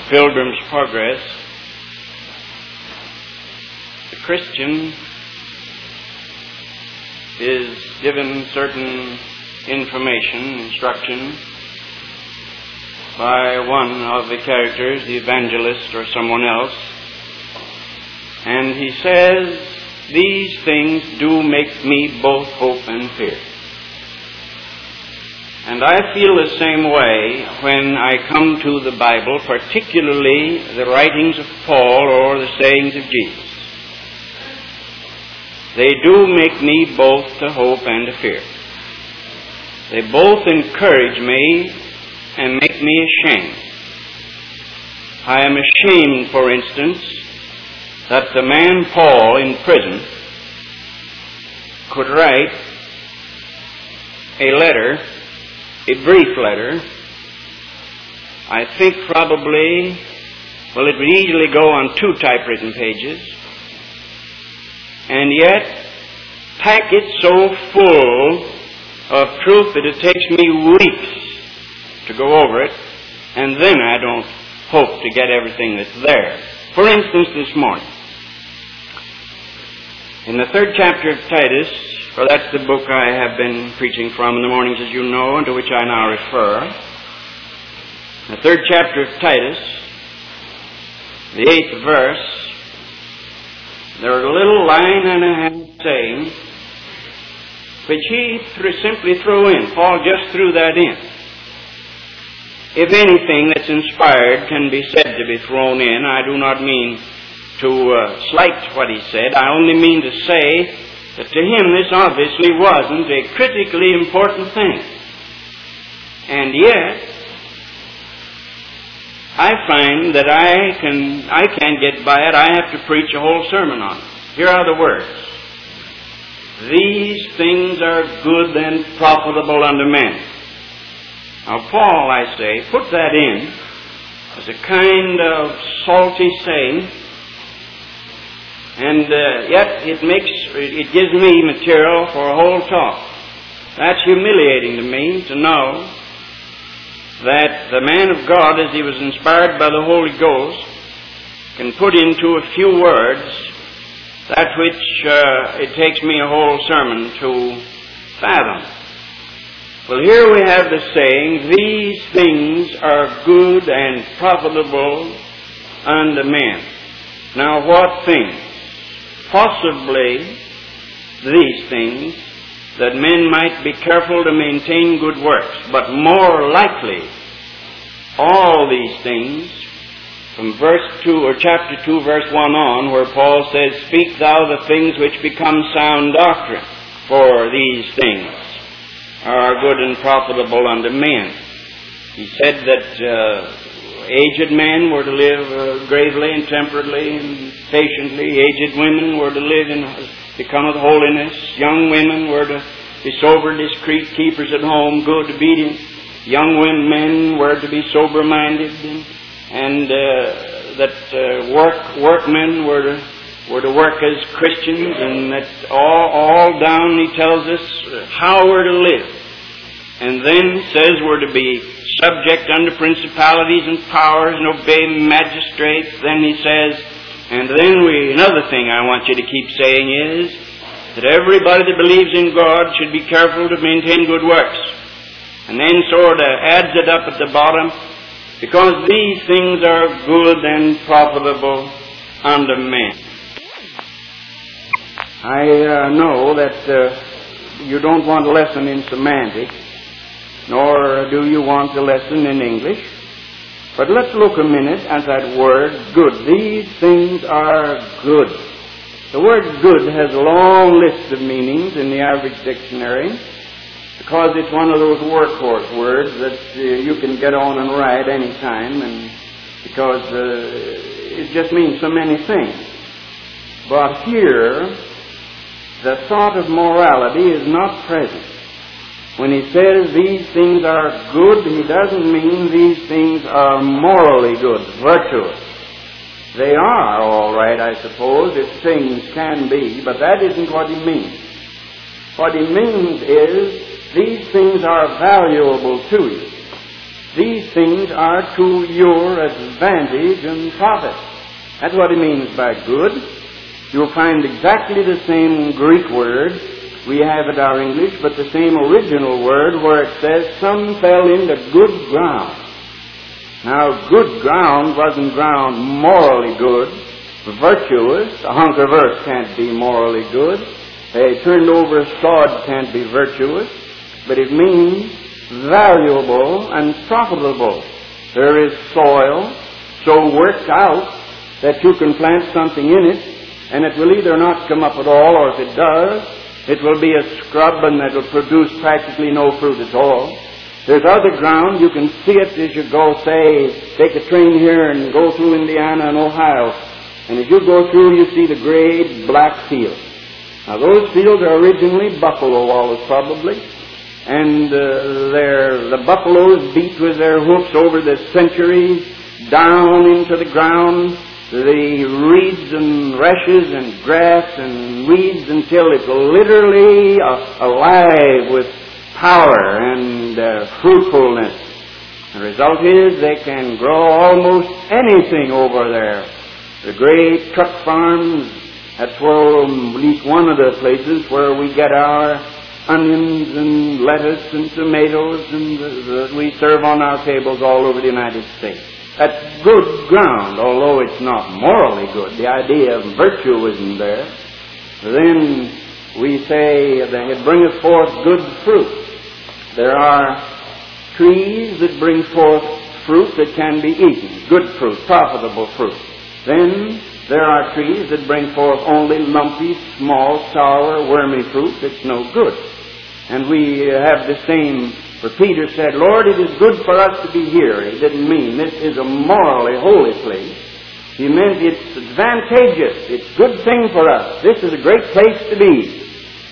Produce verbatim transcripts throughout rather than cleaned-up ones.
Pilgrim's Progress, the Christian is given certain information, instruction, by one of the characters, the evangelist or someone else, and he says, "These things do make me both hope and fear." And I feel the same way when I come to the Bible, particularly the writings of Paul or the sayings of Jesus. They do make me both to hope and to fear. They both encourage me and make me ashamed. I am ashamed, for instance, that the man Paul in prison could write a letter, a brief letter. I think probably, well, it would easily go on two typewritten pages, and yet pack it so full of truth that it takes me weeks to go over it, and then I don't hope to get everything that's there. For instance, this morning, in the third chapter of Titus, for that's the book I have been preaching from in the mornings, as you know, and to which I now refer, the third chapter of Titus, the eighth verse, there are a little line and a half saying, which he th- simply threw in. Paul just threw that in. If anything that's inspired can be said to be thrown in, I do not mean to uh, slight what he said. I only mean to say that to him this obviously wasn't a critically important thing. And yet, I find that I can I can't get by it. I have to preach a whole sermon on it. Here are the words. These things are good and profitable unto men. Now, Paul, I say, put that in as a kind of salty saying, and uh, yet it makes it gives me material for a whole talk. That's humiliating to me to know that the man of God, as he was inspired by the Holy Ghost, can put into a few words that which uh, it takes me a whole sermon to fathom. Well, here we have the saying, these things are good and profitable unto men. Now, what things? Possibly these things, that men might be careful to maintain good works, but more likely all these things, from verse two or chapter two, verse one on, where Paul says, "Speak thou the things which become sound doctrine, for these things are good and profitable unto men." He said that uh, aged men were to live uh, gravely and temperately and patiently. Aged women were to live in become of holiness. Young women were to be sober, discreet, keepers at home, good, obedient. Young men were to be sober-minded, and, and uh, that uh, work workmen were to were to work as Christians, and that all all down he tells us how we're to live, and then says we're to be subject unto principalities and powers and obey magistrates. Then he says, and then we another thing I want you to keep saying is that everybody that believes in God should be careful to maintain good works. And then sort of adds it up at the bottom, because these things are good and profitable unto men. I uh, know that uh, you don't want a lesson in semantics, nor do you want a lesson in English. But let's look a minute at that word, good. These things are good. The word good has a long list of meanings in the average dictionary, because it's one of those workhorse words that uh, you can get on and write any time, and because uh, it just means so many things. But here, the thought of morality is not present. When he says these things are good, he doesn't mean these things are morally good, virtuous. They are all right, I suppose, if things can be, but that isn't what he means. What he means is these things are valuable to you. These things are to your advantage and profit. That's what he means by good. You'll find exactly the same Greek word we have in our English, but the same original word where it says, some fell into good ground. Now, good ground wasn't ground morally good, virtuous. A hunk of earth can't be morally good. A turned over sod can't be virtuous. But it means valuable and profitable. There is soil so worked out that you can plant something in it, and it will either not come up at all, or if it does, it will be a scrub and it will produce practically no fruit at all. There's other ground, you can see it as you go, say, take a train here and go through Indiana and Ohio. And as you go through, you see the great black fields. Now, those fields are originally buffalo walls, probably. And uh, they're, the buffaloes beat with their hoofs over the centuries down into the ground, the reeds and rushes and grass and weeds, until it's literally uh, alive with power and uh, fruitfulness. The result is they can grow almost anything over there. The great truck farms, that's where, at least one of the places where we get our onions and lettuce and tomatoes and that we serve on our tables all over the United States. That's good ground, although it's not morally good. The idea of virtue isn't there. Then we say that it bringeth forth good fruit. There are trees that bring forth fruit that can be eaten, good fruit, profitable fruit. Then there are trees that bring forth only lumpy, small, sour, wormy fruit that's no good. And we have the same, for Peter said, Lord, it is good for us to be here. He didn't mean this is a morally holy place. He meant it's advantageous. It's a good thing for us. This is a great place to be.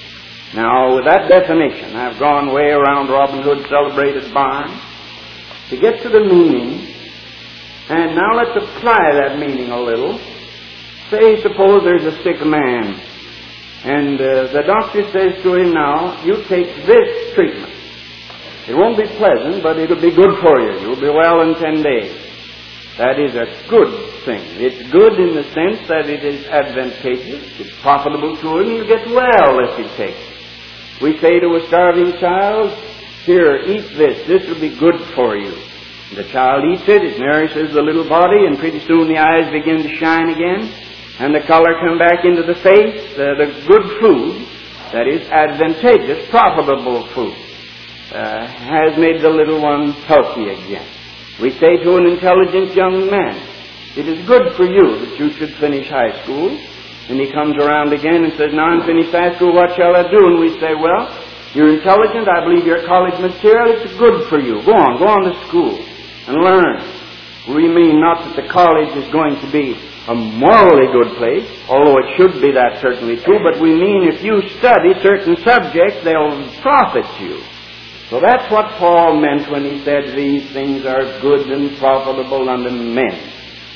Now, with that definition, I've gone way around Robin Hood's celebrated barn to get to the meaning. And now let's apply that meaning a little. Say, suppose there's a sick man. And uh, the doctor says to him, now, you take this treatment. It won't be pleasant, but it'll be good for you. You'll be well in ten days. That is a good thing. It's good in the sense that it is advantageous. It's profitable to him. You'll get well if you take it. We say to a starving child, here, eat this. This will be good for you. And the child eats it. It nourishes the little body, and pretty soon the eyes begin to shine again. And the color come back into the face. Uh, the good food, that is advantageous, profitable food, uh, has made the little one healthy again. We say to an intelligent young man, it is good for you that you should finish high school. And he comes around again and says, now I'm finished high school, what shall I do? And we say, well, you're intelligent, I believe your college material, it's good for you. Go on, go on to school and learn. We mean not that the college is going to be a morally good place, although it should be that certainly too, but we mean if you study certain subjects, they'll profit you. So that's what Paul meant when he said these things are good and profitable unto men.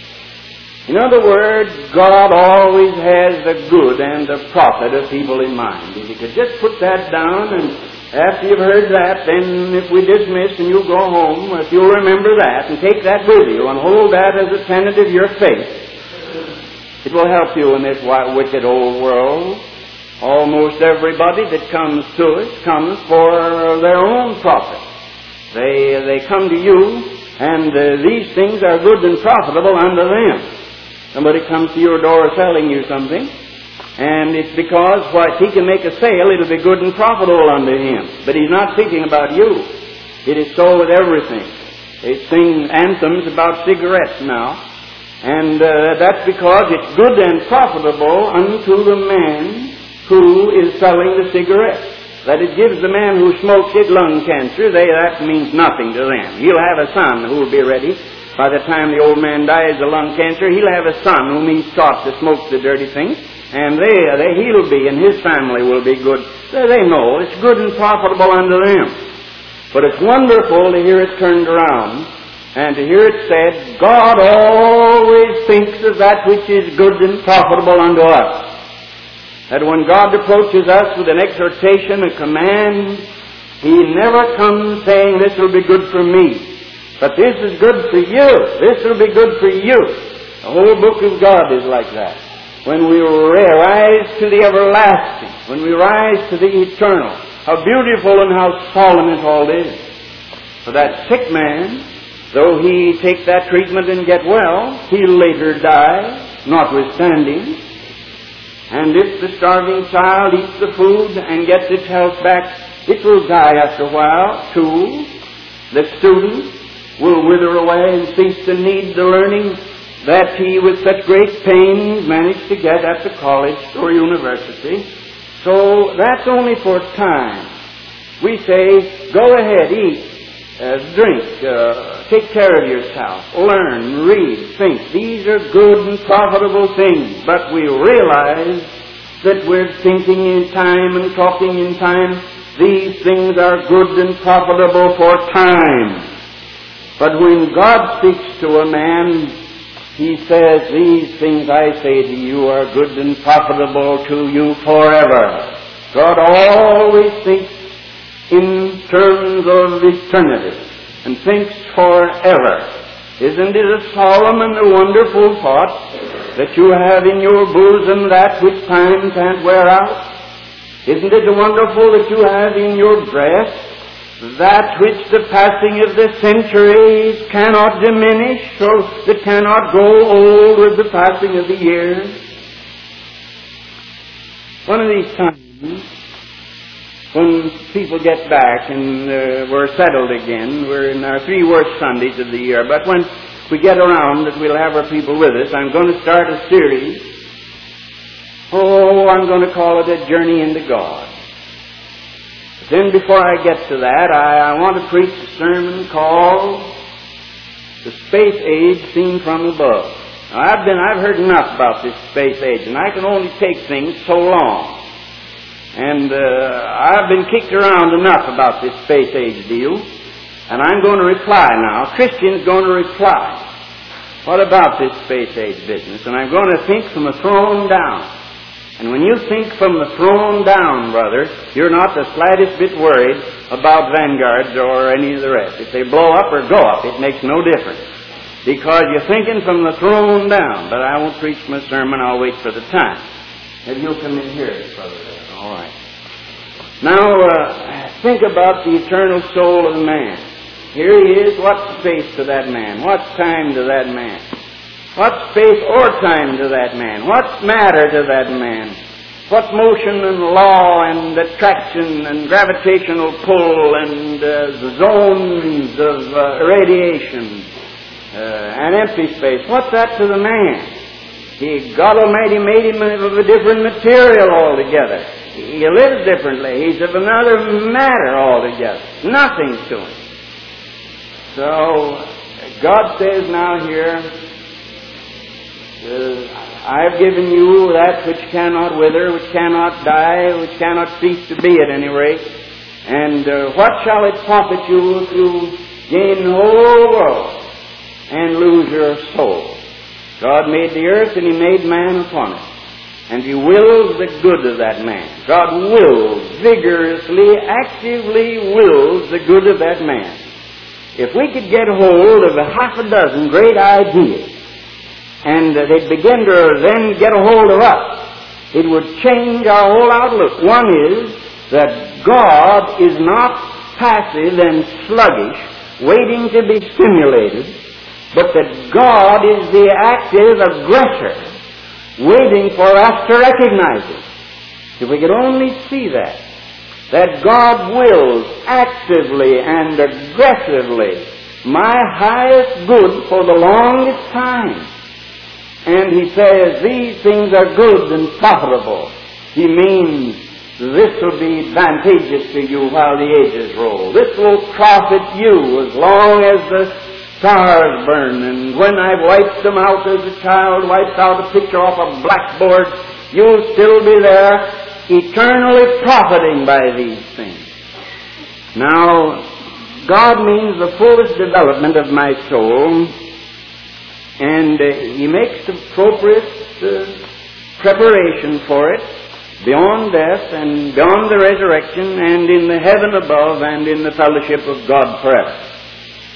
In other words, God always has the good and the profit of people in mind. If you could just put that down, and after you've heard that, then if we dismiss and you go home, if you'll remember that and take that with you and hold that as a tenet of your faith, it will help you in this wicked old world. Almost everybody that comes to us comes for their own profit. They, they come to you, and uh, these things are good and profitable unto them. Somebody comes to your door selling you something, and it's because what he can make a sale, it'll be good and profitable unto him. But he's not thinking about you. It is so with everything. They sing anthems about cigarettes now, and uh, that's because it's good and profitable unto the man who is selling the cigarettes. That it gives the man who smokes it lung cancer, they, that means nothing to them. He'll have a son who will be ready. By the time the old man dies of lung cancer, he'll have a son whom he's taught to smoke the dirty things, and they, they, he'll be, and his family will be good. They, they know it's good and profitable unto them. But it's wonderful to hear it turned around, and to hear it said, God always thinks of that which is good and profitable unto us. That when God approaches us with an exhortation, a command, He never comes saying, this will be good for me. But this is good for you. This will be good for you. The whole book of God is like that. When we rise to the everlasting, when we rise to the eternal, how beautiful and how solemn it all is. For that sick man, though he take that treatment and get well, he'll later die, notwithstanding. And if the starving child eats the food and gets its health back, it will die after a while, too. The student will wither away and cease to need the learning that he with such great pains managed to get at the college or university. So that's only for time. We say, go ahead, eat, uh, drink, uh, take care of yourself, learn, read, think. These are good and profitable things, but we realize that we're thinking in time and talking in time. These things are good and profitable for time. But when God speaks to a man, He says, these things I say to you are good and profitable to you forever. God always thinks in terms of eternity and thinks forever. Isn't it a solemn and a wonderful thought that you have in your bosom that which time can't wear out? Isn't it wonderful that you have in your breast that which the passing of the centuries cannot diminish, so that cannot grow old with the passing of the years? One of these times, when people get back and uh, we're settled again, we're in our three worst Sundays of the year, but when we get around that we'll have our people with us, I'm going to start a series. Oh, I'm going to call it A Journey into God. Then before I get to that, I, I want to preach a sermon called The Space Age Seen from Above. Now, I've been, I've heard enough about this space age, and I can only take things so long. And uh, I've been kicked around enough about this space age deal, and I'm going to reply now. Christian's going to reply. What about this space age business? And I'm going to think from the throne down. And when you think from the throne down, brother, you're not the slightest bit worried about vanguards or any of the rest. If they blow up or go up, it makes no difference. Because you're thinking from the throne down. But I won't preach my sermon. I'll wait for the time. Maybe you'll come in here, brother. All right. Now, uh, think about the eternal soul of man. Here he is. What space to that man? What time to that man? What space or time to that man? What matter to that man? What motion and law and attraction and gravitational pull and uh, the zones of uh, radiation uh, and empty space? What's that to the man? He, God Almighty made him of a different material altogether. He lives differently. He's of another matter altogether. Nothing to him. So God says now here, Uh, I've given you that which cannot wither, which cannot die, which cannot cease to be at any rate. And uh, what shall it profit you if you gain the whole world and lose your soul? God made the earth and He made man upon it. And He wills the good of that man. God wills, vigorously, actively wills the good of that man. If we could get hold of a half a dozen great ideas, and uh, they'd begin to then get a hold of us, it would change our whole outlook. One is that God is not passive and sluggish, waiting to be stimulated, but that God is the active aggressor, waiting for us to recognize it. If we could only see that, that God wills actively and aggressively my highest good for the longest time. And He says, these things are good and profitable. He means this will be advantageous to you while the ages roll. This will profit you as long as the stars burn. And when I've wiped them out as a child wipes out a picture off a blackboard, you'll still be there, eternally profiting by these things. Now, God means the fullest development of my soul, and uh, He makes appropriate uh, preparation for it beyond death and beyond the resurrection and in the heaven above and in the fellowship of God forever.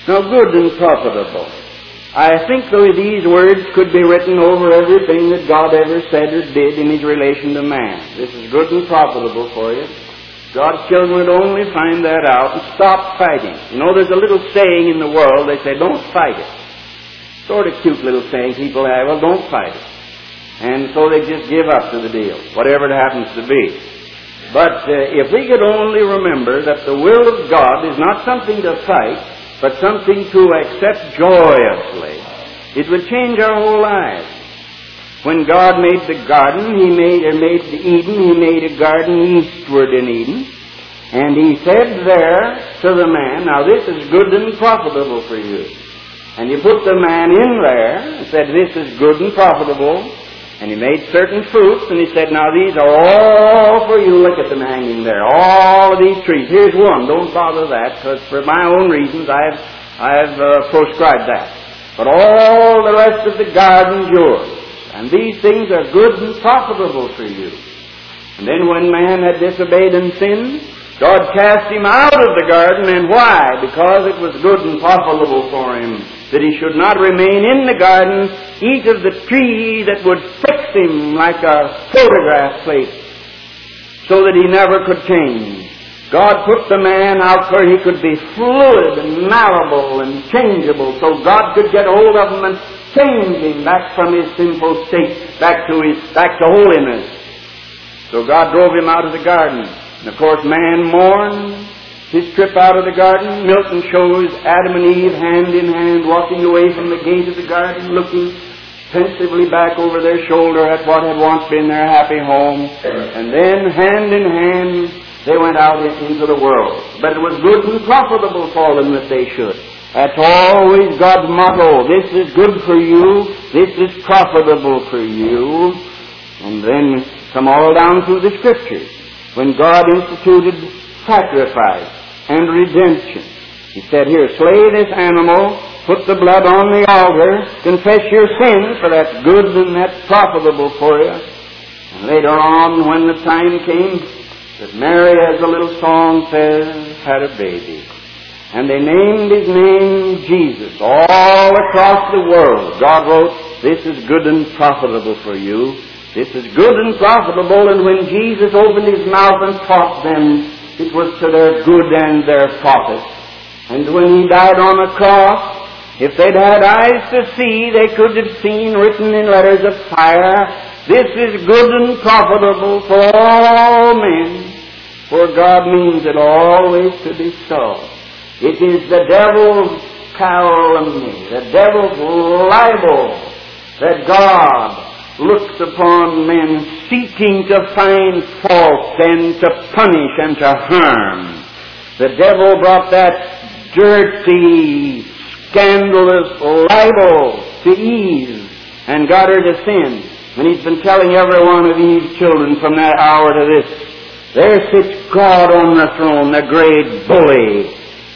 Now, good and profitable. I think though these words could be written over everything that God ever said or did in His relation to man. This is good and profitable for you. God's children would only find that out and stop fighting. You know, there's a little saying in the world, they say, don't fight it. Sort of cute little saying people have, well, don't fight it. And so they just give up to the deal, whatever it happens to be. But uh, if we could only remember that the will of God is not something to fight, but something to accept joyously, it would change our whole lives. When God made the garden, He made, or made Eden, He made a garden eastward in Eden. And He said there to the man, now this is good and profitable for you. And He put the man in there and said, this is good and profitable. And He made certain fruits, and He said, now these are all for you. Look at them hanging there. All of these trees. Here's one. Don't bother that, because for my own reasons I've, I've uh, proscribed that. But all the rest of the garden's yours. And these things are good and profitable for you. And then when man had disobeyed and sinned, God cast him out of the garden. And why? Because it was good and profitable for him that he should not remain in the garden, eat of the tree that would fix him like a photograph plate, so that he never could change. God put the man out where he could be fluid and malleable and changeable, so God could get hold of him and change him back from his sinful state, back to his, back to holiness. So God drove him out of the garden. And of course man mourned his trip out of the garden. Milton shows Adam and Eve hand in hand walking away from the gate of the garden, looking pensively back over their shoulder at what had once been their happy home. And then hand in hand they went out into the world. But it was good and profitable for them that they should. That's always God's motto. This is good for you. This is profitable for you. And then come all down through the Scriptures. When God instituted sacrifice and redemption, He said, here, slay this animal, put the blood on the altar, confess your sins, for that's good and that's profitable for you. And later on, when the time came, that Mary, as the little song says, had a baby. And they named His name Jesus. All across the world, God wrote, this is good and profitable for you. This is good and profitable. And when Jesus opened His mouth and taught them, it was to their good and their profit. And when He died on the cross, if they'd had eyes to see, they could have seen written in letters of fire, this is good and profitable for all men, for God means it always to be so. It is the devil's calumny, the devil's libel, that God looks upon men seeking to find fault and to punish and to harm. The devil brought that dirty, scandalous libel to Eve and got her to sin. And He's been telling every one of Eve's children from that hour to this, there sits God on the throne, the great bully,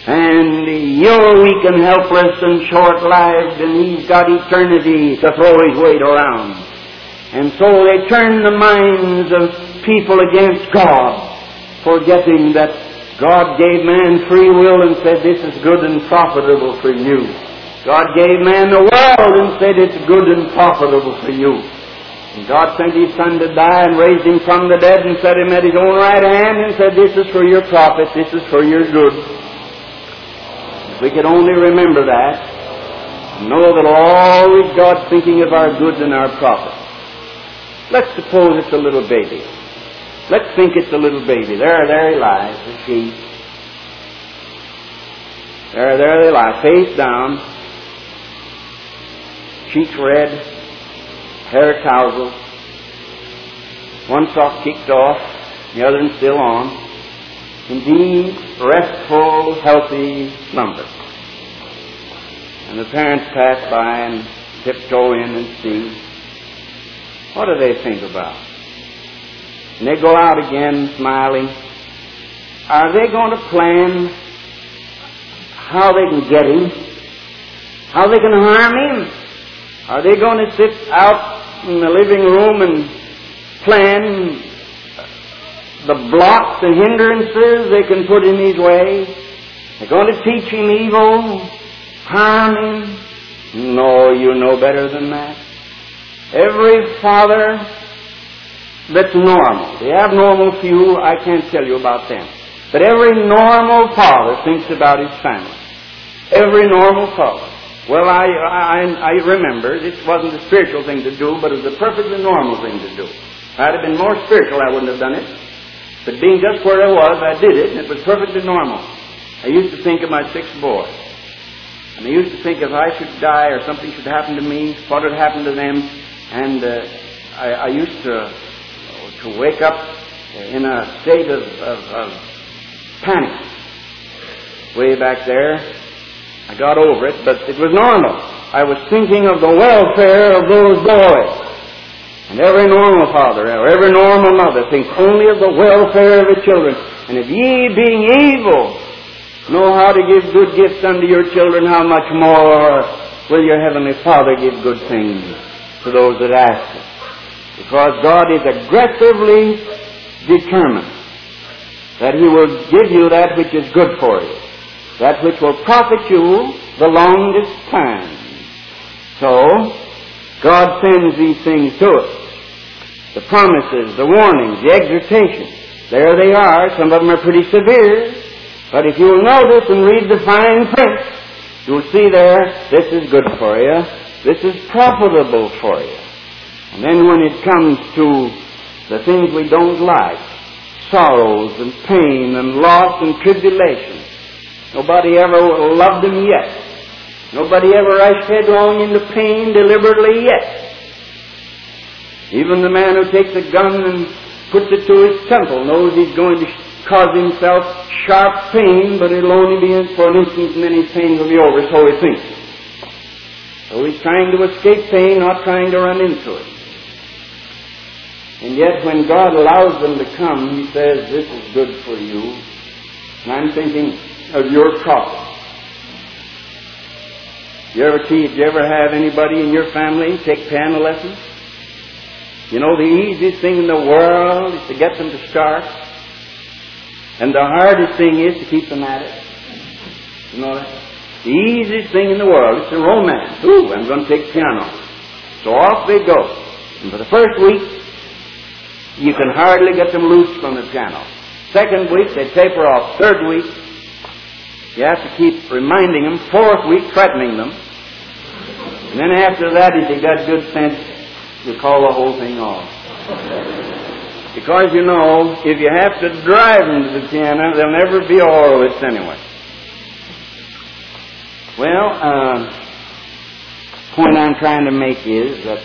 and you're weak and helpless and short-lived, and He's got eternity to throw His weight around. And so they turn the minds of people against God, forgetting that God gave man free will and said, this is good and profitable for you. God gave man the world and said, it's good and profitable for you. And God sent His Son to die and raised Him from the dead and set Him at His own right hand and said, this is for your profit, this is for your good. If we could only remember that, know that always God's thinking of our good and our profit. Let's suppose it's a little baby. Let's think it's a little baby. There, there he lies, the sheep. There, there they lie, face down, cheeks red, hair tousled, one sock kicked off, the other one still on. Indeed, restful, healthy slumber. And the parents pass by and tiptoe in and see. What do they think about? And they go out again smiling. Are they going to plan how they can get him? How they can harm him? Are they going to sit out in the living room and plan the blocks and hindrances they can put in his way? They're going to teach him evil. harming. No, you know better than that. Every father that's normal, the abnormal few, I can't tell you about them. But every normal father thinks about his family. Every normal father. Well, I, I, I remember this wasn't a spiritual thing to do, but it was a perfectly normal thing to do. If I'd have been more spiritual, I wouldn't have done it. But being just where I was, I did it, and it was perfectly normal. I used to think of my six boys. And I used to think if I should die or something should happen to me, what would happen to them. And uh, I, I used to, to wake up in a state of, of, of panic. Way back there, I got over it, but it was normal. I was thinking of the welfare of those boys. And every normal father or every normal mother thinks only of the welfare of the children. And if ye, being evil, know how to give good gifts unto your children, how much more will your heavenly Father give good things to those that ask it? Because God is aggressively determined that He will give you that which is good for you, that which will profit you the longest time. So, God sends these things to us. The promises, the warnings, the exhortations. There they are. Some of them are pretty severe. But if you'll notice and read the fine print, you'll see there, this is good for you. This is profitable for you. And then when it comes to the things we don't like, sorrows and pain and loss and tribulation, nobody ever loved them yet. Nobody ever rushed headlong into pain deliberately yet. Even the man who takes a gun and puts it to his temple knows he's going to cause himself sharp pain, but it'll only be for an instant and then his pain will be over, so he thinks. So he's trying to escape pain, not trying to run into it. And yet when God allows them to come, He says, this is good for you. And I'm thinking of your profit. You ever teach, you ever have anybody in your family take piano lessons? You know, the easiest thing in the world is to get them to start. And the hardest thing is to keep them at it. You know that? The easiest thing in the world is to romance. Ooh, I'm going to take piano. So off they go. And for the first week, you can hardly get them loose from the piano. Second week, they taper off. Third week, you have to keep reminding them. Fourth week, threatening them. And then after that, if you got good sense, you call the whole thing off. Because, you know, if you have to drive them to the piano, there'll never be all of this anyway. Well, uh, the point I'm trying to make is that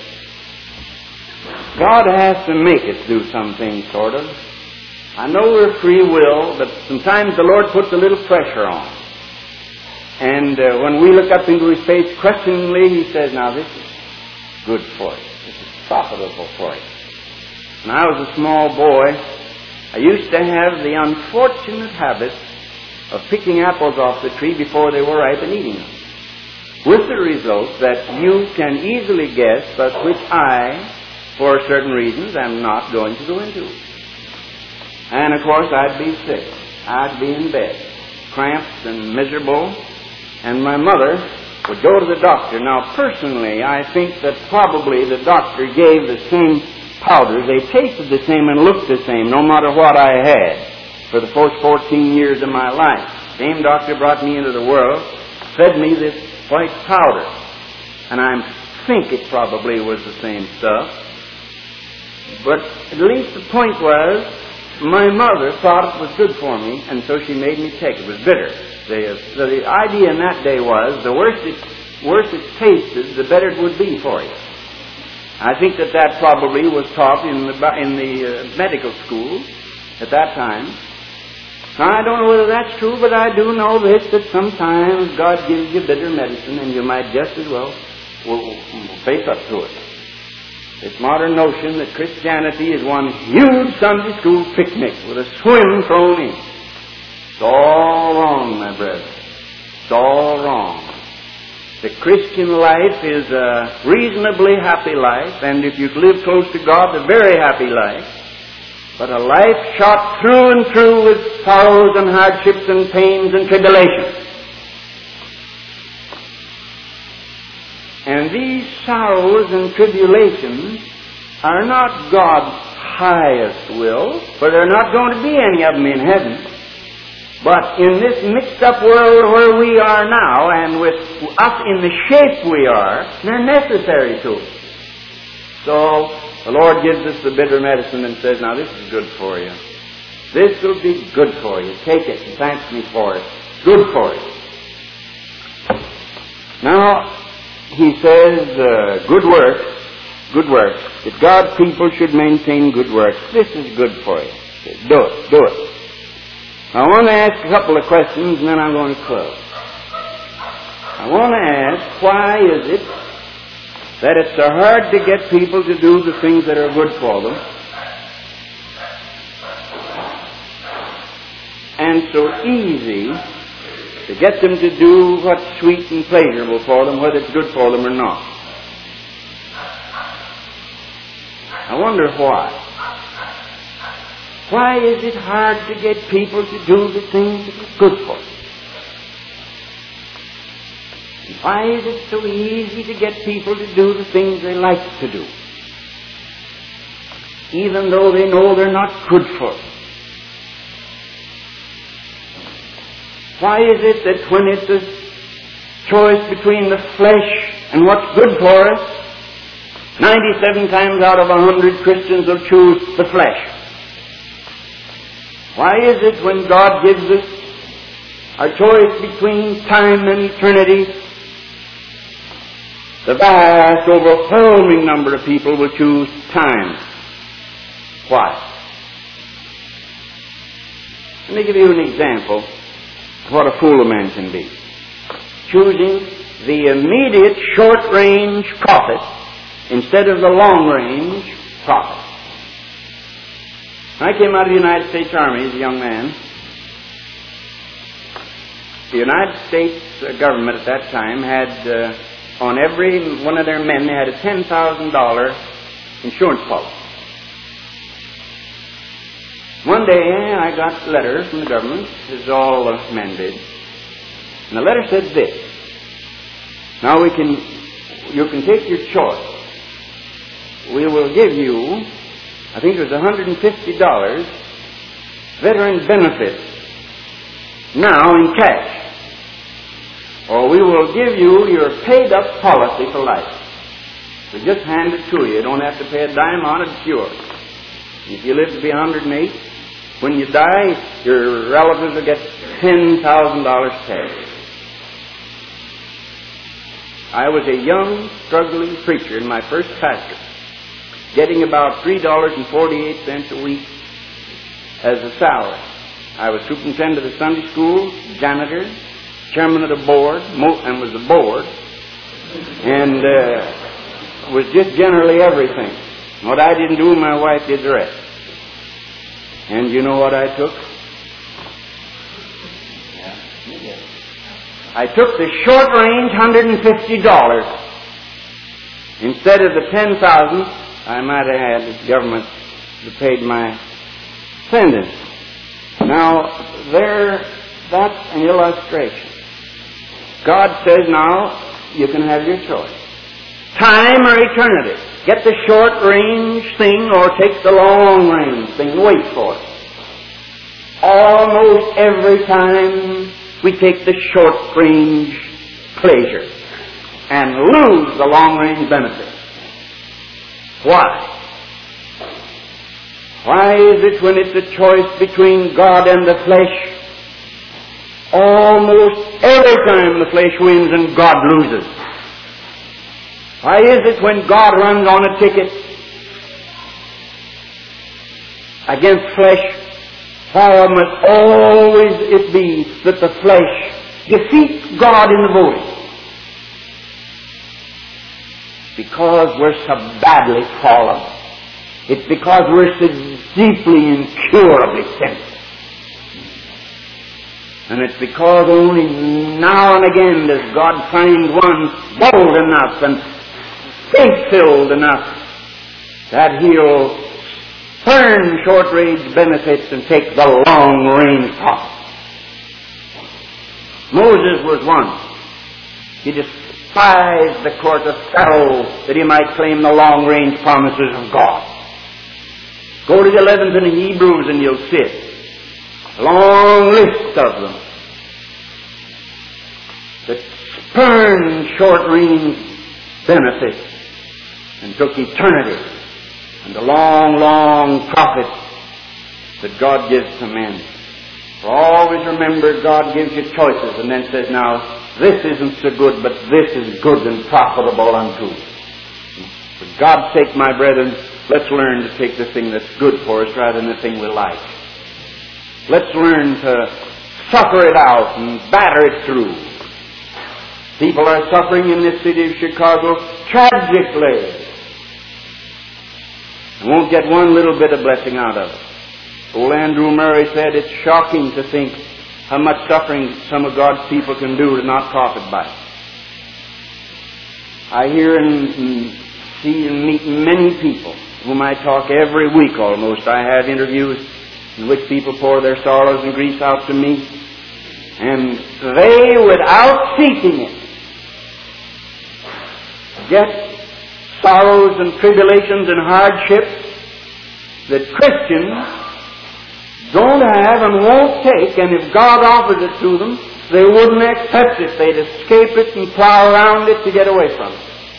God has to make us do some things, sort of. I know we're free will, but sometimes the Lord puts a little pressure on. And uh, when we look up into His face questioningly, He says, now this is good for you. This is profitable for you. When I was a small boy, I used to have the unfortunate habit of picking apples off the tree before they were ripe and eating them. With the result that you can easily guess, but which I, for certain reasons, am not going to go into. And of course I'd be sick. I'd be in bed, cramped and miserable, and my mother would go to the doctor. Now personally, I think that probably the doctor gave the same powders. They tasted the same and looked the same, no matter what I had, for the first fourteen years of my life. The same doctor brought me into the world, fed me this white powder, and I think it probably was the same stuff. But at least the point was, my mother thought it was good for me, and so she made me take it. It was bitter. The, so the idea in that day was, the worse it, worse it tasted, the better it would be for you. I think that that probably was taught in the, in the uh, medical school at that time. Now, I don't know whether that's true, but I do know this, that sometimes God gives you bitter medicine, and you might just as well face up to it. This modern notion that Christianity is one huge Sunday school picnic with a swim thrown in. It's all wrong, my brethren. It's all wrong. The Christian life is a reasonably happy life, and if you live close to God, a very happy life. But a life shot through and through with sorrows and hardships and pains and tribulations. And these sorrows and tribulations are not God's highest will, for there are not going to be any of them in heaven. But in this mixed-up world where we are now, and with us in the shape we are, they're necessary to us. So the Lord gives us the bitter medicine and says, now this is good for you. This will be good for you. Take it and thank me for it. Good for you. Now, he says, uh, good works, good works. That God's people should maintain good works. This is good for you. Do it, do it. I want to ask a couple of questions and then I'm going to close. I want to ask, why is it that it's so hard to get people to do the things that are good for them, and so easy to get them to do what's sweet and pleasurable for them, whether it's good for them or not? I wonder why. Why is it hard to get people to do the things that are good for them? Why is it so easy to get people to do the things they like to do, even though they know they're not good for them? Why is it that when it's a choice between the flesh and what's good for us, ninety-seven times out of a hundred Christians will choose the flesh? Why is it when God gives us a choice between time and eternity, the vast, overwhelming number of people will choose time? Why? Let me give you an example of what a fool a man can be. Choosing the immediate short-range profit instead of the long-range profit. When I came out of the United States Army as a young man, the United States government at that time had, uh, on every one of their men, they had a ten thousand dollars insurance policy. One day I got a letter from the government, as all uh, men did, and the letter said this: now we can, you can take your choice. We will give you, I think it was one hundred fifty dollars veteran benefits now in cash, or we will give you your paid-up policy for life. We just hand it to you. You don't have to pay a dime on it. It's yours. If you live to be one hundred eight, when you die, your relatives will get ten thousand dollars cash. I was a young, struggling preacher in my first pastorate, getting about three dollars and forty-eight cents a week as a salary. I was superintendent of the Sunday school, janitor, chairman of the board, and was the board, and uh, was just generally everything. What I didn't do, my wife did the rest. And you know what I took? I took the short-range one hundred fifty dollars instead of the ten thousand dollars I might have had the government that paid my sentence. Now, there, that's an illustration. God says, now, you can have your choice. Time or eternity. Get the short-range thing or take the long-range thing. Wait for it. Almost every time we take the short-range pleasure and lose the long-range benefit. Why? Why is it when it's a choice between God and the flesh, almost every time the flesh wins and God loses? Why is it when God runs on a ticket against flesh, why must always it be that the flesh defeats God in the voting? Because we're so badly fallen. It's because we're so deeply, incurably sinful. And it's because only now and again does God find one bold enough and faith-filled enough that he'll turn short-range benefits and take the long-range profit. Moses was one. He just despised the court of Pharaoh that he might claim the long-range promises of God. Go to the eleventh in Hebrews and you'll see it. A long list of them that spurned short-range benefits and took eternity and the long, long profit that God gives to men. For always remember, God gives you choices and then says, now, this isn't so good, but this is good and profitable unto you. For God's sake, my brethren, let's learn to take the thing that's good for us rather than the thing we like. Let's learn to suffer it out and batter it through. People are suffering in this city of Chicago tragically and won't get one little bit of blessing out of it. Old Andrew Murray said it's shocking to think how much suffering some of God's people can do to not profit by it. I hear and, and see and meet many people whom I talk every week almost. I have interviews in which people pour their sorrows and griefs out to me, and they, without seeking it, get sorrows and tribulations and hardships that Christians don't have and won't take, and if God offers it to them, they wouldn't accept it. They'd escape it and plow around it to get away from it.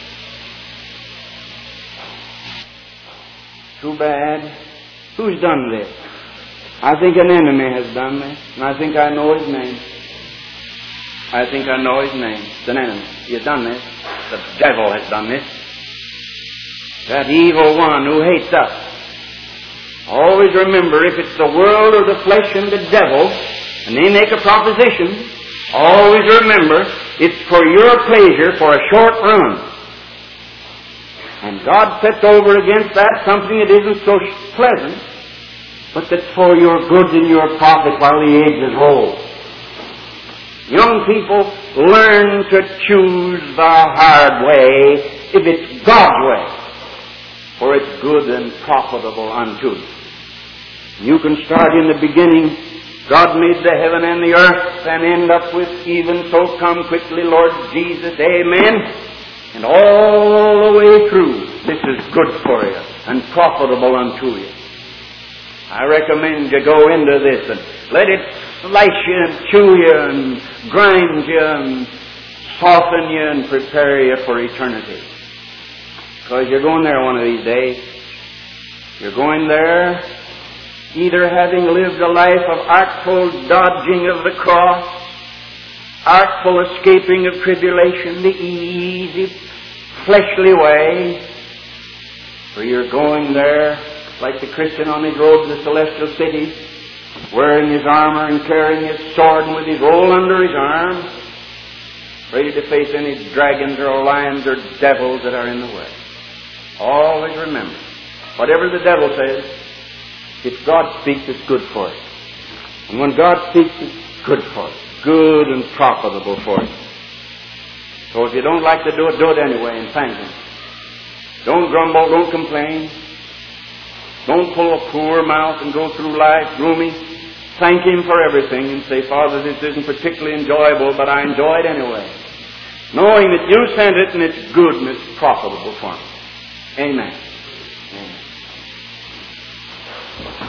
Too bad. Who's done this? I think an enemy has done this, and I think I know his name. I think I know his name. It's an enemy. He has done this. The devil has done this. That evil one who hates us. Always remember, if it's the world or the flesh and the devil, and they make a proposition, always remember, it's for your pleasure for a short run. And God sets over against that something that isn't so pleasant, but that's for your good and your profit while the ages roll. Young people, learn to choose the hard way if it's God's way, for it's good and profitable unto you. You can start in the beginning. God made the heaven and the earth, and end up with, even so come quickly, Lord Jesus, amen. And all the way through, this is good for you and profitable unto you. I recommend you go into this and let it slice you and chew you and grind you and soften you and prepare you for eternity. Because you're going there one of these days. You're going there either having lived a life of artful dodging of the cross, artful escaping of tribulation, the easy, fleshly way, or you're going there like the Christian on his road to the celestial city, wearing his armor and carrying his sword and with his roll under his arm, ready to face any dragons or lions or devils that are in the way. Always remember, whatever the devil says, if God speaks, it's good for it. And when God speaks, it's good for it. Good and profitable for it. So if you don't like to do it, do it anyway and thank Him. Don't grumble, don't complain. Don't pull a poor mouth and go through life gloomy. Thank Him for everything and say, Father, this isn't particularly enjoyable, but I enjoy it anyway. Knowing that you sent it and it's good and it's profitable for me. Amen. Amen.